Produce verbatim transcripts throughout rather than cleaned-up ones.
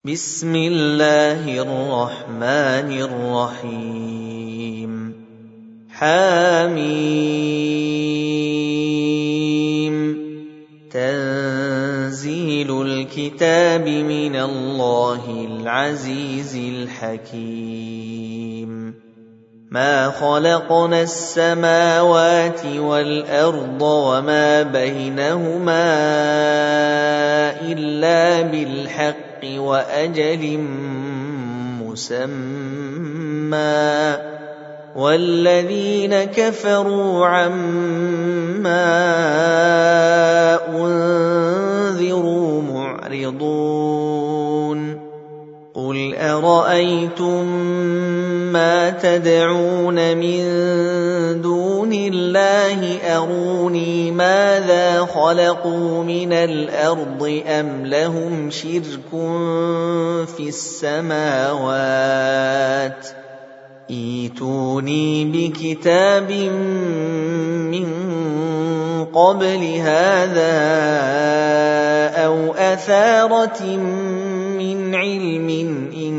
بسم الله الرحمن الرحيم حميم تنزيل الكتاب من الله العزيز الحكيم ما خلقنا السماوات والأرض وما بينهما إلا بالحق وأجل مسمى والذين كفروا عما أنذروا معرضون قل أرأيتم ما تدعون من دون الله أروني ماذا خلقوا من الأرض أم لهم شرك في السماوات ائتوني بكتاب من قبل هذا أو أثارة من علم إن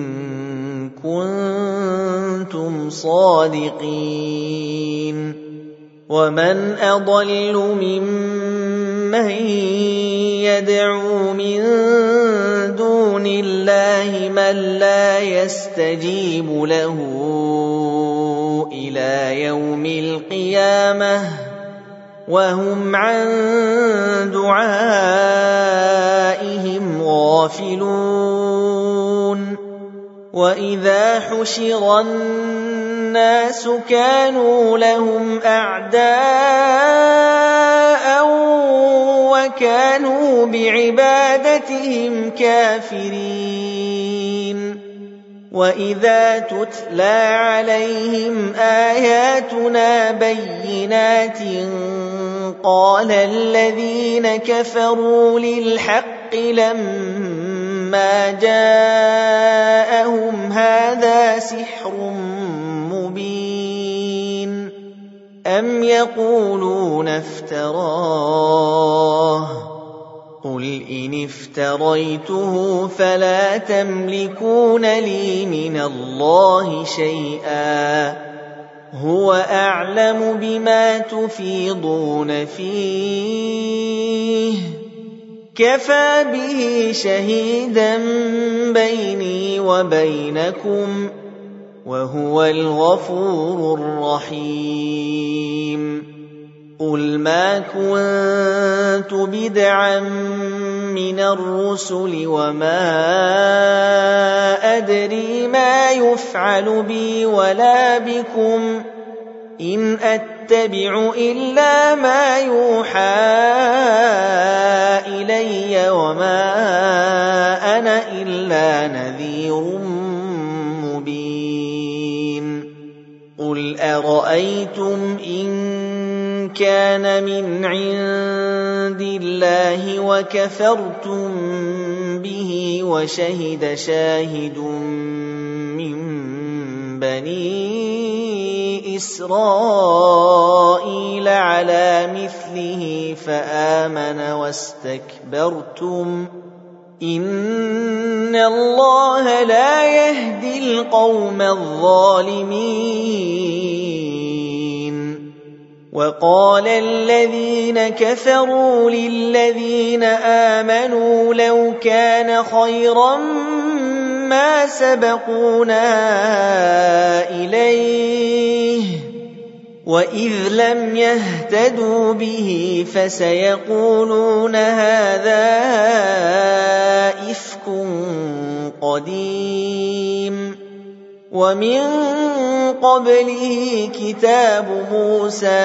كنتم صادقين ومن أضل ممن يدعو من دون الله من لا يستجيب له إلى يوم القيامة وهم عن دعائهم غافلون وإذا حشر الناس كانوا لهم أعداء وكانوا بعبادتهم كافرين وإذا تتلى عليهم آياتنا بينات قال الذين كفروا للحق لما جاءهم هذا سحر مبين أم يقولون افتراه قل إن افتريته فلا تملكون لي من الله شيئا هو أعلم بما تفيضون فيه كفى به شهيدا بيني وبينكم وهو الغفور الرحيم قل ما كنت بدعا من الرسل وما أدري ما يفعل بي ولا بكم إن أتبع إلا ما يوحى إلي وما أنا إلا نذير مبين قل أرأيتم إن كان من عند الله وكفرتم به وشهد شاهد من بني إسرائيل على مثله فآمن واستكبرتم إن الله لا يهدي القوم الظالمين وقال الذين كفروا للذين آمنوا لو كان خيرا ما سبقونا إليه وإذ لم يهتدوا به فسيقولون هذا إفك قديم ومن قبله كتاب موسى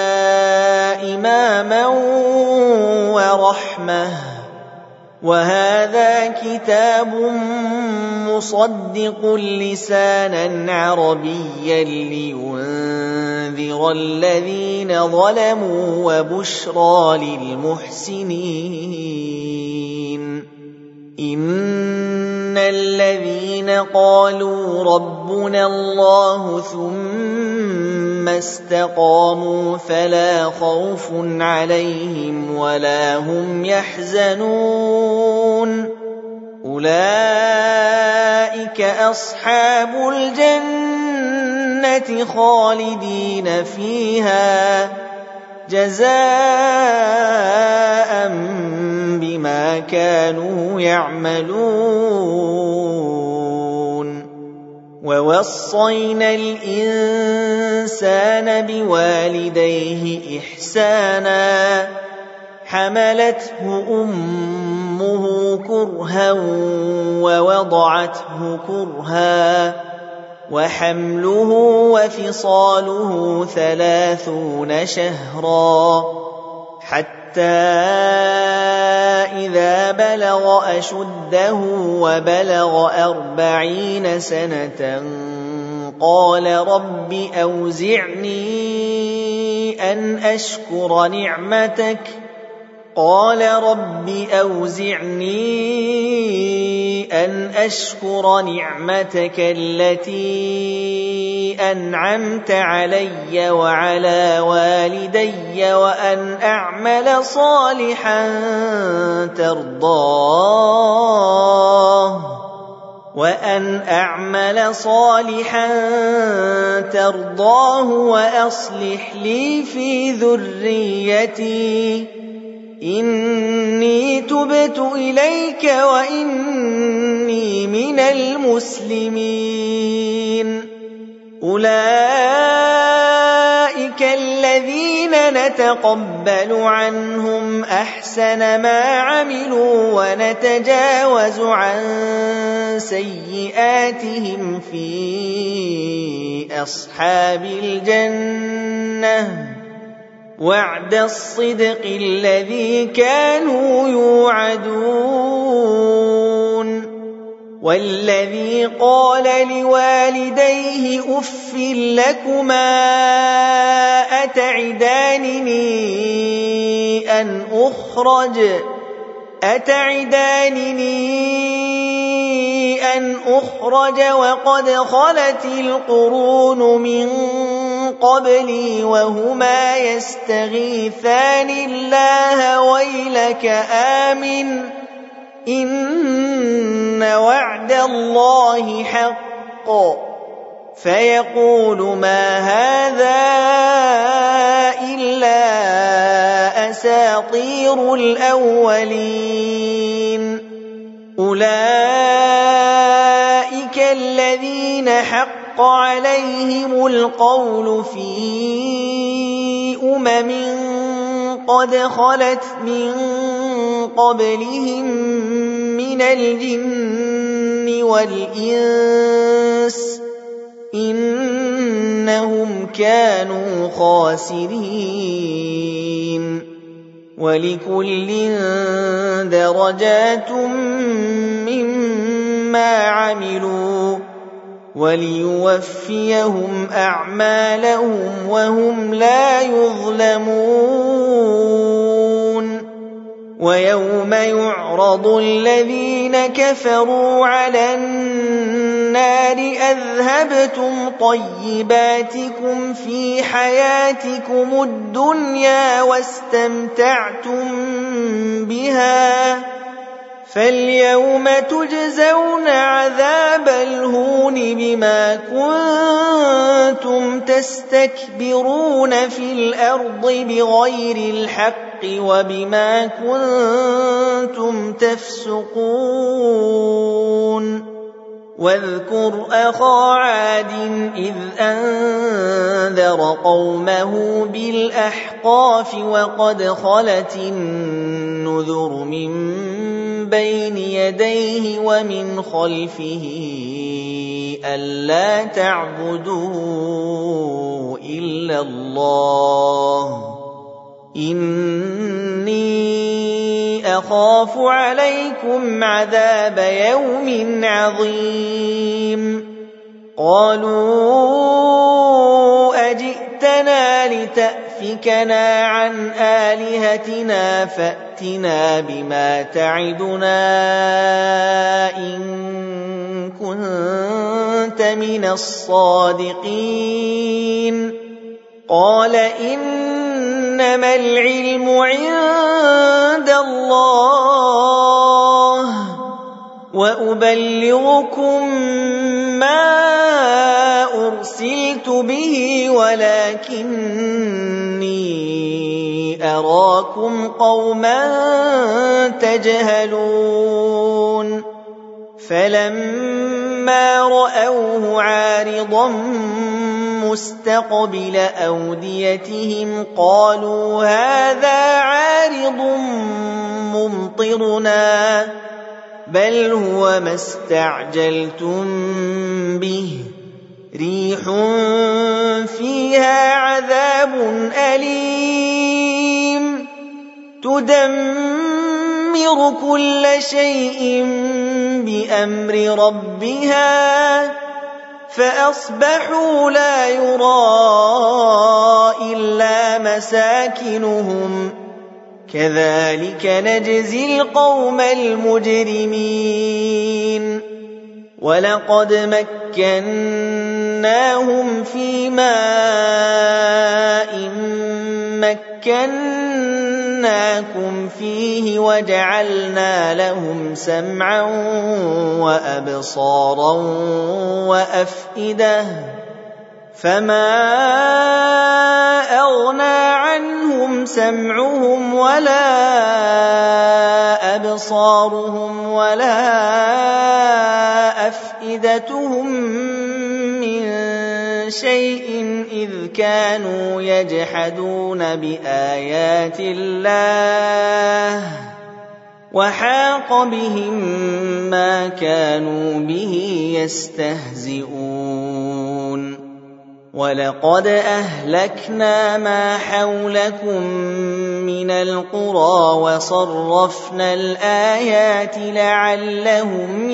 إماما ورحمة وهذا كتاب مصدق لسانا عربيا لينذر الذين ظلموا وبشرى للمحسنين إن الذين قالوا ربنا الله ثم استقاموا فلا خوف عليهم ولا هم يحزنون أولئك أولئك أصحاب الجنة خالدين فيها جزاء بما كانوا يعملون. ووصينا الإنسان بوالديه إحسانا حملته أمه كرها ووضعته كرها وحمله وفصاله ثلاثون شهرا حتى إذا بلغ أشده وبلغ أربعين سنة قال رب أوزعني أن أشكر نعمتك قال رب أوزعني أن أشكر نعمتك التي أنعمت علي وعلى والدي وأن أعمل صالحا ترضاه وأن أعمل صالحا ترضاه وأصلح لي في ذريتي إني تبت إليك وإني من المسلمين. أولئك الذين نتقبل عنهم أحسن ما عملوا ونتجاوز عن سيئاتهم في أصحاب الجنة وعد الصدق الذي كانوا يوعدون. والذي قال لوالديه أف لكما أتعدانني أن أخرج أتعدانني أن أخرج وقد خلت القرون من قبلي وهما يستغيثان الله ويلك آمن إن وعد الله حق فيقول ما هذا إلا أساطير الأولين. أولئك الذين حق عليهم القول في أمم قد خلت من قبلهم من الجن والإنس إنهم كانوا خاسرين. ولكل درجات مما عملوا وليوفيهم أعمالهم وهم لا يظلمون. ويوم يعرض الذين كفروا على النار أذهبتم طيباتكم في حياتكم الدنيا واستمتعتم بها فاليوم تجزون عذاب الهون بما كنتم تستكبرون في الأرض بغير الحق وبما كنتم تفسقون. واذكر أخا عاد إذ أنذر قومه بالأحقاف وقد خلت النذر من بين يديه ومن خلفه ألا تعبدوا إلا الله إني أخاف عليكم عذاب يوم عظيم. قالوا أجئتنا لتأفكنا عن آلهتنا فأتنا بما تعدنا إن كنت من الصادقين. قال إنما العلم عند الله وأبلغكم ما أرسلت به ولكني أراكم قوما تجهلون فلما رأوه عارضا مستقبل أوديتهم قالوا هذا عارض ممطرنا بل هو ما استعجلتم به ريح فيها عذاب أليم تدمر كل شيء بأمر ربها فأصبحوا لا يرى إلا مساكنهم كذلك نجزي القوم المجرمين ولقد مكناهم في ماء مكناكم فيه وجعلنا لهم سمعا وأبصارا وأفئدة فما أغنى عنهم سمعهم ولا أبصارهم ولا أفئدتهم من شيء إذ كانوا يجحدون بآيات الله وحاق بهم ما كانوا به يستهزئون ولقد أهلكنا ما حولكم من القرى وصرفنا الآيات لعلهم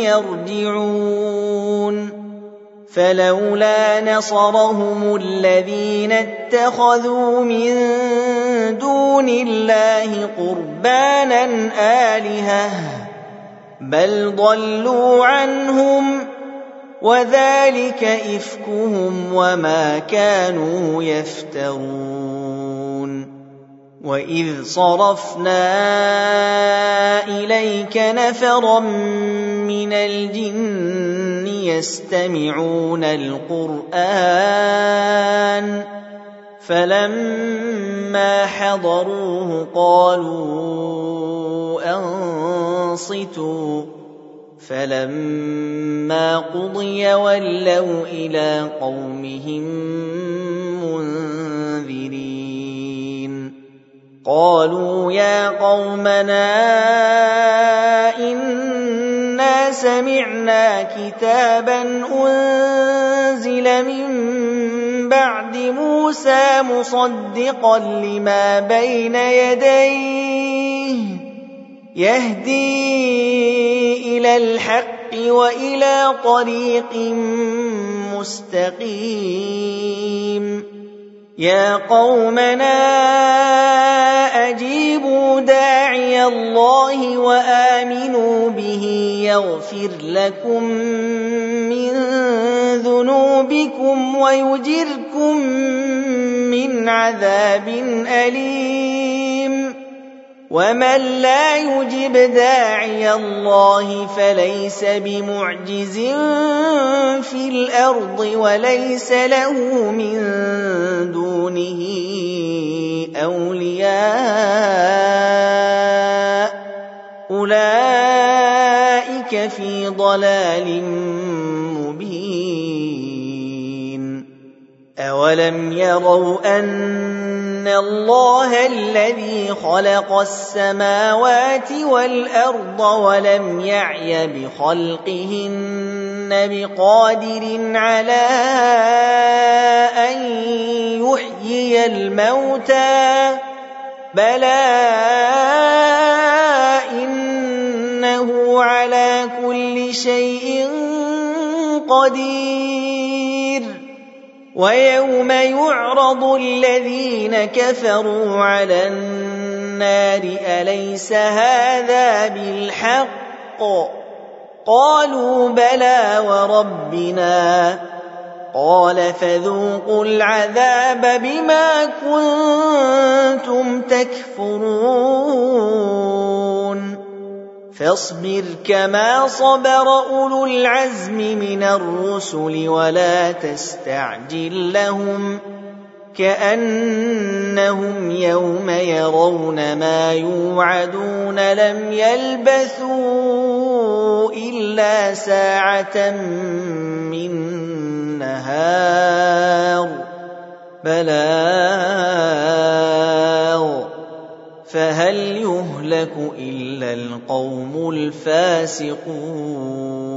يرجعون فلولا نصرهم الذين اتخذوا من دون الله قربانا آلهة بل ضلوا عنهم وذلك إفكهم وما كانوا يفترون وإذ صرفنا إليك نفرا من الجن يستمعون القرآن فلما حضروه قالوا أنصتوا فلما قضي ولوا إلى قومهم منذرين قالوا يا قومنا إنا سمعنا كتابا أنزل من بعد موسى مصدقا لما بين يديه يهدي إلى الحق وإلى طريق مستقيم يا قومنا أجيبوا داعي الله وآمنوا به يغفر لكم من ذنوبكم ويجركم من عذاب أليم ومن لا يجب داعي الله فليس بمعجز في الأرض وليس له من دونه أولياء أولئك في ضلال مبين أولم يروا أن الله الذي خلق السماوات والأرض ولم يعي بخلقهن بقادر على أن يحيي الموتى بلى إنه على كل شيء قدير ويوم يعرض الذين كفروا على النار أليس هذا بالحق قالوا بلى وربنا قال فذوقوا العذاب بما كنتم تكفرون فاصبر كما صبر أولو العزم من الرسل ولا تستعجل لهم كأنهم يوم يرون ما يوعدون لم يلبثوا إلا ساعة من نهار بلاغ فهل يهلك إلا القوم الفاسقون